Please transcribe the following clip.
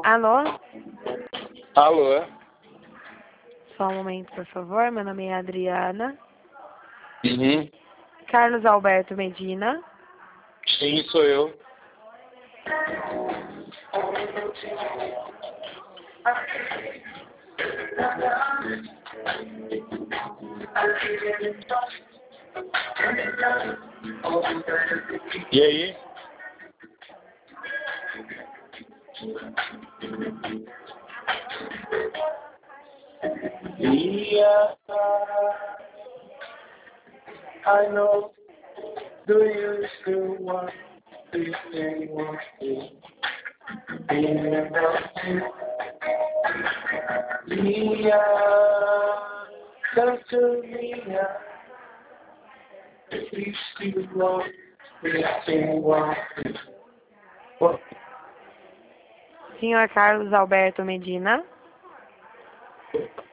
Alô? Alô? Só um momento, por favor. Meu nome é Adriana. Uhum. Carlos Alberto Medina. Sim, sou eu. E aí? Yeah, I know. Do you still want this thing? Want to be about you? Yeah, come to me now. If you still want this thing, want to. Senhor Carlos Alberto Medina.